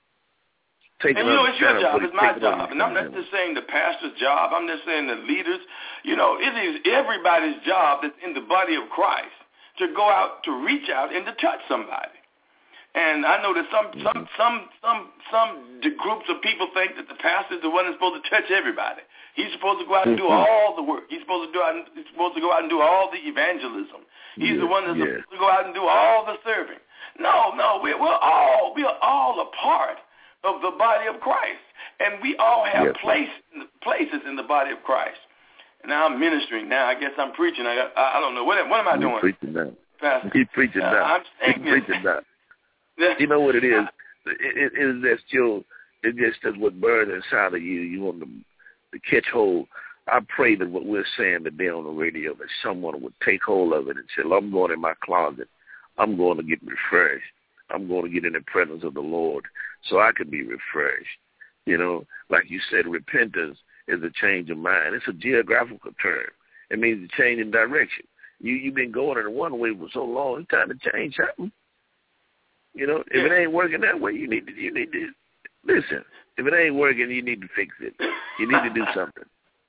Take and you know, it's your job, it's my job, and I'm not just saying the pastor's job, I'm just saying the leaders. You know, it is everybody's job that's in the body of Christ to go out, to reach out, and to touch somebody. And I know that some mm-hmm. some some some some groups of people think that the pastor is the one that's supposed to touch everybody. He's supposed to go out and do mm-hmm. all the work. He's supposed to do out, he's supposed to go out and do all the evangelism. He's yeah, the one that's yeah. supposed to go out and do all the serving. No, no, we're we're all we're all a part of the body of Christ, and we all have yes. place places in the body of Christ. And now I'm ministering. Now I guess I'm preaching. I got, I, I don't know what what am I You're doing? Preaching now. Pastor? He's preaching uh, now. I'm saying He's preaching now. You know what it is? It, it, it is just your, it just is what burns inside of you. You want to, to catch hold. I pray that what we're saying today on the radio, that someone would take hold of it and say, I'm going in my closet. I'm going to get refreshed. I'm going to get in the presence of the Lord so I can be refreshed. You know, like you said, repentance is a change of mind. It's a geographical term. It means a change in direction. You, you've been going in one way for so long, it's time to change something. You know, if it ain't working that way, you need to, you need to, listen, if it ain't working, you need to fix it. You need to do something.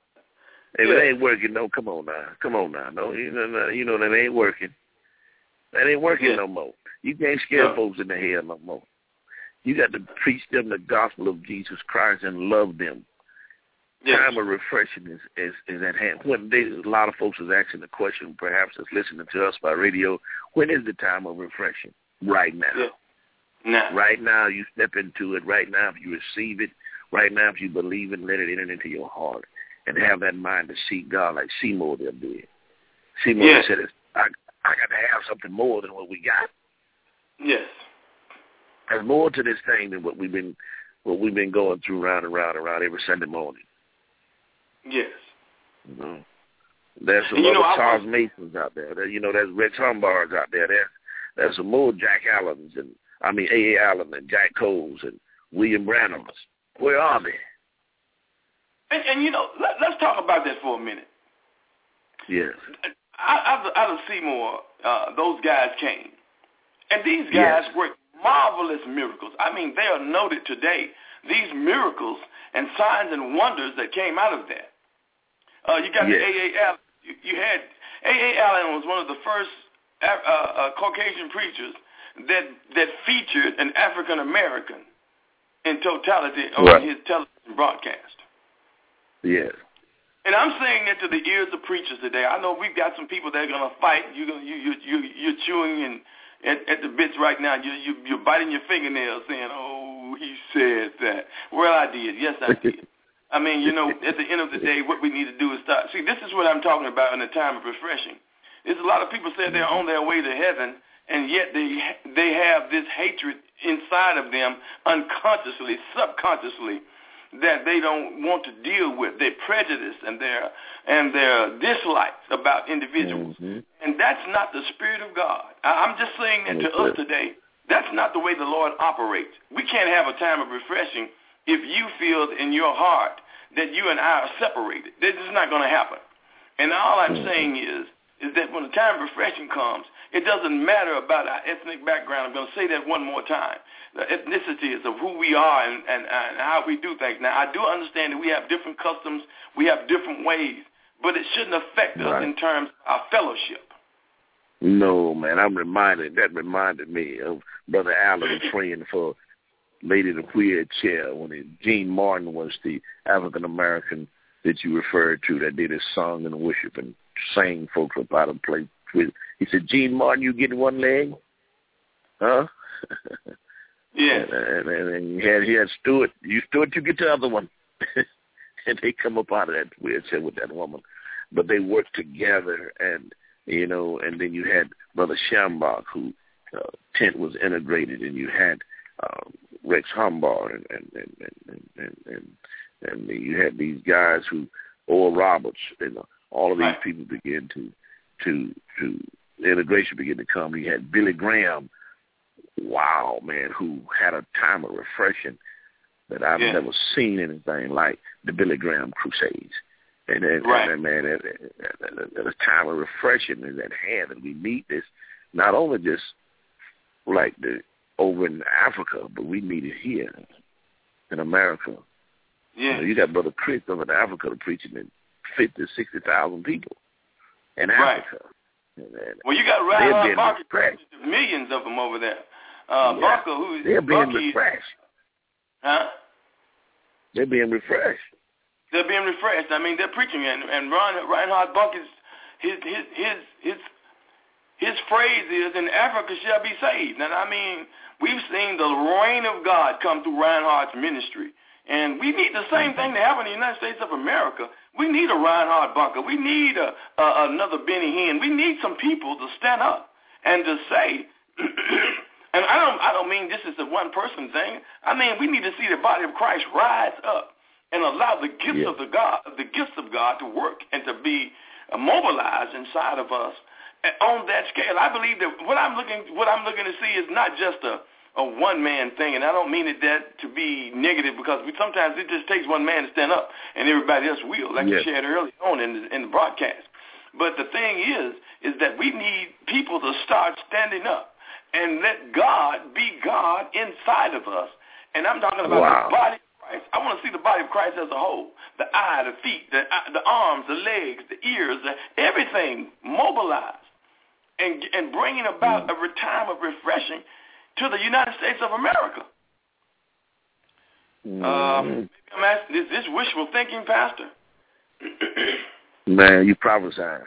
If yeah. it ain't working, no, come on now. Come on now. No, you know, no, you know that ain't working. That ain't working yeah. no more. You can't scare no. folks in the head no more. You got to preach them the gospel of Jesus Christ and love them. Yes. Time of refreshing is, is, is at hand. When they, a lot of folks is asking the question, perhaps that's listening to us by radio, when is the time of refreshing? Right now. Yeah. Now. Right now, you step into it. Right now, if you receive it. Right now, if you believe it, let it enter into your heart. And have that mind to seek God like Seymour them did. Seymour yes. said, I, I got to have something more than what we got. Yes. There's more to this thing than what we've been what we've been going through round and round and round every Sunday morning. Yes. You know, there's some and, other you know, Charles was... Masons out there. there. You know, there's Rex Humbars out there. There's, there's some more Jack Allens and, I mean, A A. Allen and Jack Coles and William Branhams. Where are they? And, and you know, let, let's talk about that for a minute. Yes. Out of, out of Seymour, uh, those guys came. And these guys yes. worked marvelous miracles. I mean, they are noted today. These miracles and signs and wonders that came out of that. Uh, you got yes. the A A. Allen. You, you had A A. Allen was one of the first uh, uh, Caucasian preachers that that featured an African American in totality on right. his television broadcast. Yes. And I'm saying that to the ears of preachers today. I know we've got some people that are going to fight. You're gonna, you you you you're chewing and at, at the bits right now. You you you're biting your fingernails, saying, "Oh, he said that." Well, I did. Yes, I did. I mean, you know, at the end of the day, what we need to do is start. See, this is what I'm talking about in a time of refreshing. There's a lot of people say they're on their way to heaven, and yet they they have this hatred inside of them unconsciously, subconsciously, that they don't want to deal with. They're prejudiced and their and their dislikes about individuals. Mm-hmm. And that's not the Spirit of God. I'm just saying that to us today, that's not the way the Lord operates. We can't have a time of refreshing if you feel in your heart that you and I are separated. This is not going to happen. And all I'm mm-hmm. saying is, is that when the time of refreshing comes, it doesn't matter about our ethnic background. I'm going to say that one more time. The ethnicities of who we are and, and, and how we do things. Now, I do understand that we have different customs, we have different ways, but it shouldn't affect right. us in terms of our fellowship. No, man, I'm reminded, that reminded me of Brother Allen praying for Lady the Wheelchair when it, Gene Martin was the African-American that you referred to that did his song and worship and sang folks up out of place. He said, Gene Martin, you get one leg? Huh? Yeah. And, and, and he had, he had Stewart. You, Stewart, you get the other one. And they come up out of that wheelchair with that woman. But they worked together, and you know, and then you had Brother Schambach, who uh, tent was integrated, and you had um, Rex Humbard, and and and and, and, and, and you had these guys who, Oral Roberts, and uh, all of these right. people began to, to, to, the integration began to come. You had Billy Graham, wow, man, who had a time of refreshing that I've yeah. never seen anything like the Billy Graham Crusades. And, and, right. and man, at, at, at a time of refreshing is at hand, and we need this not only just like the over in Africa, but we need it here in America. Yeah. You know, you got Brother Chris over in Africa preaching to fifty, sixty thousand people in Africa. Right. And, and well, you got Reinhard Bonnke, millions of them over there. Uh, yeah. Bonnke, who's they're being Bonnke, refreshed. Huh? They're being refreshed. They're being refreshed. I mean, they're preaching, and and Ron, Reinhard Bonnke's his his his his his phrase is, "In Africa shall be saved." And I mean, we've seen the reign of God come through Reinhardt's ministry, and we need the same thing to happen in the United States of America. We need a Reinhard Bonnke. We need a, a another Benny Hinn. We need some people to stand up and to say. And I don't I don't mean this is a one person thing. I mean we need to see the body of Christ rise up and allow the gifts yeah. of the God, the gifts of God to work and to be uh, mobilized inside of us on that scale. I believe that what I'm looking what I'm looking to see is not just a, a one man thing, and I don't mean it that to be negative, because we, sometimes it just takes one man to stand up and everybody else will, like yes. you shared earlier on in the, in the broadcast. But the thing is, is that we need people to start standing up and let God be God inside of us. And I'm talking about wow. the body of Christ. I want to see the body of Christ as a whole. The eye, the feet, the, the arms, the legs, the ears, the, everything mobilized and, and bringing about a time of refreshing to the United States of America. Mm. Um, maybe I'm asking, is this wishful thinking, Pastor? Man, you prophesying.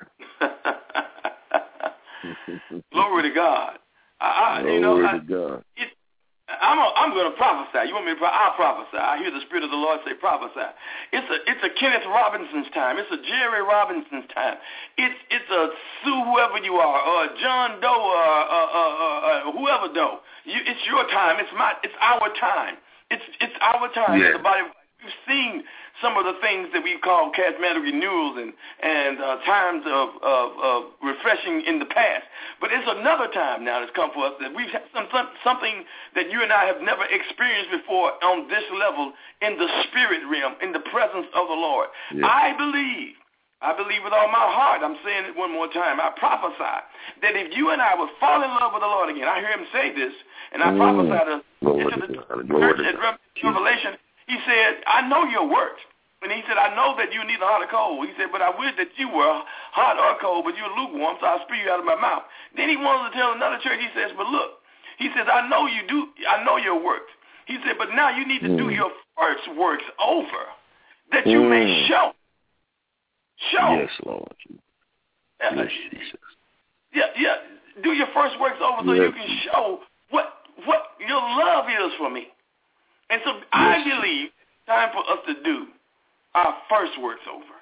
Glory to God. I, Glory you know, I, to God. It, I'm a, I'm going to prophesy. You want me to? Pro- I'll prophesy. I hear the Spirit of the Lord say, "Prophesy." It's a it's a Kenneth Robinson's time. It's a Jerry Robinson's time. It's it's a Sue whoever you are, or a John Doe, or uh, uh, uh, uh, whoever Doe. You, it's your time. It's my. It's our time. It's it's our time. Yeah. The body. We've seen some of the things that we call charismatic renewals and and uh, times of, of of refreshing in the past. But it's another time now that's come for us that we've had some, some something that you and I have never experienced before on this level in the spirit realm, in the presence of the Lord. Yeah. I believe. I believe with all my heart, I'm saying it one more time, I prophesy that if you and I would fall in love with the Lord again, I hear him say this, and I mm. prophesy to, to the church at Revelation. He said, I know your works. And he said, I know that you're neither hot or cold. He said, but I wish that you were hot or cold, but you're lukewarm, so I'll spew you out of my mouth. Then he wanted to tell another church, he says, but look, he says, I know you do, I know your works. He said, but now you need to mm. do your first works over, that you mm. may show. Show. Yes, Lord. Uh, yes, Jesus. Yeah, yeah. Do your first works over so yes. you can show what what your love is for me. And so yes. I believe it's time for us to do our first works over.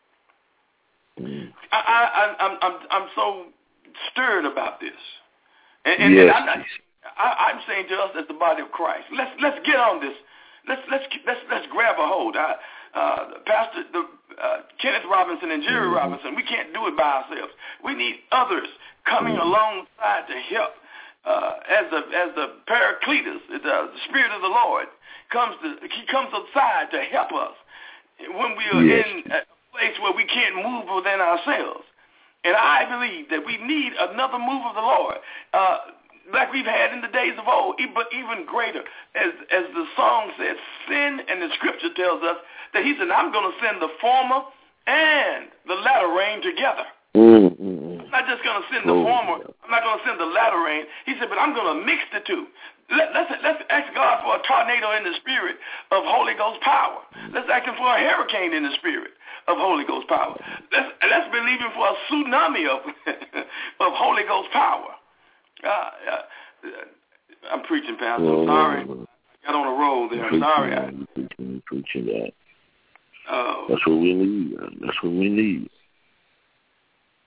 Mm. I, I, I'm, I'm, I'm so stirred about this, and, and, yes. and I'm, not, I, I'm saying to us as the body of Christ, let's let's get on this. Let's let's let's let's grab a hold. I, uh, Pastor the, uh, Kenneth Robinson and Jerry mm-hmm. Robinson, we can't do it by ourselves. We need others coming mm-hmm. alongside to help. Uh, as the as the Paracletus, the, the Spirit of the Lord comes to, he comes aside to help us when we are yes. in a place where we can't move within ourselves. And I believe that we need another move of the Lord, uh, like we've had in the days of old, but even greater. As as the song says, sin, and the Scripture tells us that He said, "I'm going to send the former and the latter rain together." Mm-hmm. I'm not just going to send the former. I'm not going to send the latter rain. He said, but I'm going to mix the two. Let, let's, let's ask God for a tornado in the spirit of Holy Ghost power. Let's ask him for a hurricane in the spirit of Holy Ghost power. Let's, let's believe him for a tsunami of, of Holy Ghost power. Uh, uh, I'm preaching, Pastor. I'm sorry. I got on a roll there. I'm sorry. I'm preaching, preaching that. Oh. That's what we need. That's what we need. Uh,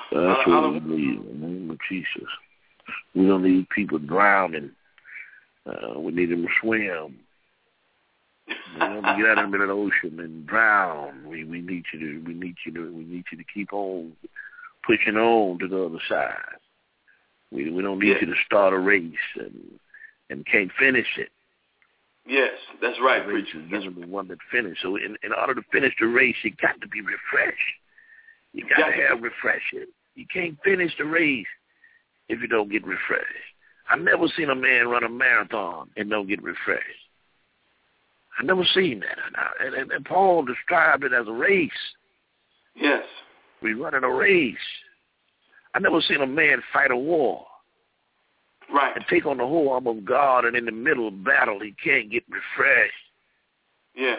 That's what we need in the name of Jesus. We don't need people drowning. Uh, we need them to swim. We don't get out in the middle of the ocean and drown. We we need you to we need you to we need you to keep on pushing on to the other side. We we don't need yes. you to start a race and and can't finish it. Yes, that's right, the race preacher. is given the one that finished. So in, in order to finish the race, you got to be refreshed. You got, got to have refreshing. You can't finish the race if you don't get refreshed. I've never seen a man run a marathon and don't get refreshed. I've never seen that. And, and, and Paul described it as a race. Yes. We're running a race. I've never seen a man fight a war. Right. And take on the whole arm of God, and in the middle of battle, he can't get refreshed. Yes.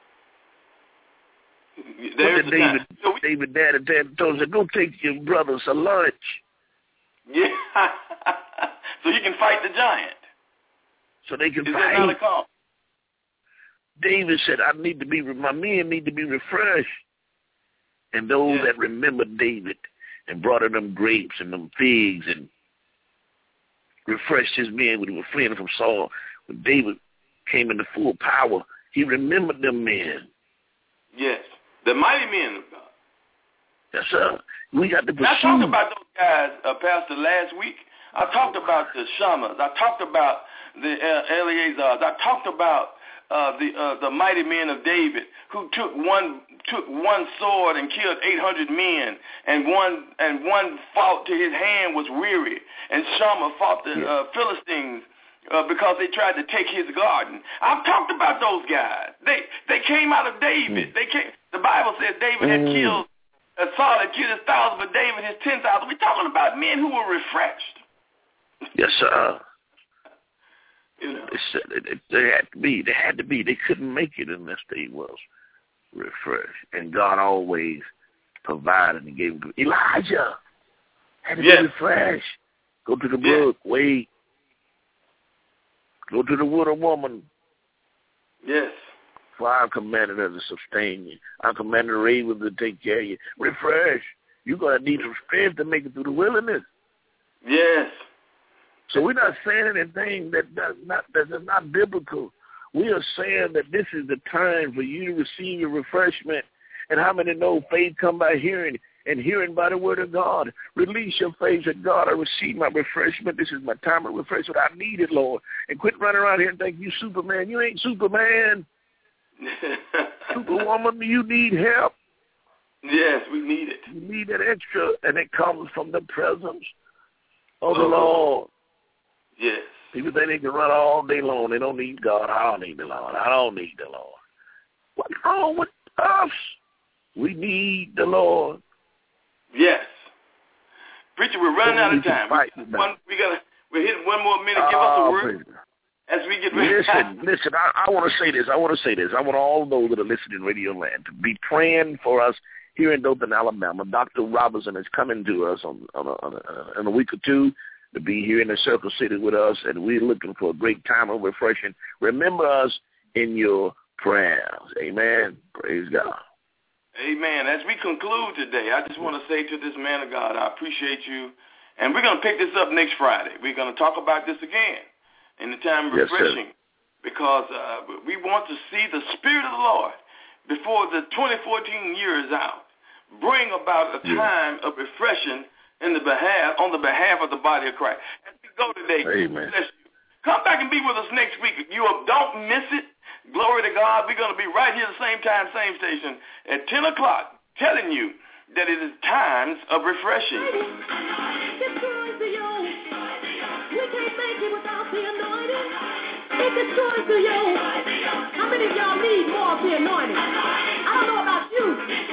There's what did David, so we, David Dad and Dad told us, go take your brothers a lunch. Yeah. So you can fight the giant. So they can Is fight. That not a call? David said, I need to be, my men need to be refreshed. And those yes. that remembered David and brought him them grapes and them figs and refreshed his men when he was fleeing from Saul. When David came into full power, he remembered them men. Yes, the mighty men of God. Yes, sir. We got to pursue. I talked about those guys, uh, Pastor, last week. I talked about the Shammas. I talked about the uh, Eleazars. I talked about uh, the uh, the mighty men of David who took one took one sword and killed eight hundred men, and one and one fought till his hand was weary, and Shammah fought the uh, Philistines uh, because they tried to take his garden. I've talked about those guys. They they came out of David. They came. The Bible says David had mm. killed uh, Saul had killed his thousand, but David his ten thousand. We're talking about men who were refreshed. Yes, sir. You know. They, they had to be. They had to be. They couldn't make it unless they was refreshed. And God always provided and gave them. Elijah had to yes. be refreshed. Go to the brook. Yes. Wait. Go to the widow woman. Yes. For I commanded her to sustain you. I commanded the ravens to take care of you. Refresh. You're going to need some strength to make it through the wilderness. Yes. So we're not saying anything that does not that is not biblical. We are saying that this is the time for you to receive your refreshment. And how many know faith come by hearing, and hearing by the word of God? Release your faith that God, I receive my refreshment. This is my time of refreshment. I need it, Lord. And quit running around here and think you Superman. You ain't Superman. Superwoman, you need help. Yes, we need it. You need that extra, and it comes from the presence of the Lord. Yes. People think they can run all day long. They don't need God. I don't need the Lord. I don't need the Lord. What's wrong with us? We need the Lord. Yes. Preacher, we're running so out of time. We, one, we gotta, we're hitting one more minute. Give oh, us a word preacher. As we get ready. Listen, listen, I, I want to say this. I want to say this. I want all those that are listening in Radio Land to be praying for us here in Dothan, Alabama. Doctor Robinson is coming to us on, on, a, on a, in a week or two to be here in the Circle City with us, and we're looking for a great time of refreshing. Remember us in your prayers. Amen. Praise God. Amen. As we conclude today, I just want to say to this man of God, I appreciate you. And we're going to pick this up next Friday. We're going to talk about this again in the time of yes, refreshing sir. because uh, we want to see the Spirit of the Lord before the twenty fourteen year is out bring about a time yeah. of refreshing in the behalf, on the behalf of the body of Christ. As we go today, Amen. bless you. Come back and be with us next week. You don't miss it. Glory to God. We're going to be right here the same time, same station at ten o'clock telling you that it is times of refreshing. It destroys the yoke. How many of y'all need more of the anointing? I don't know about you,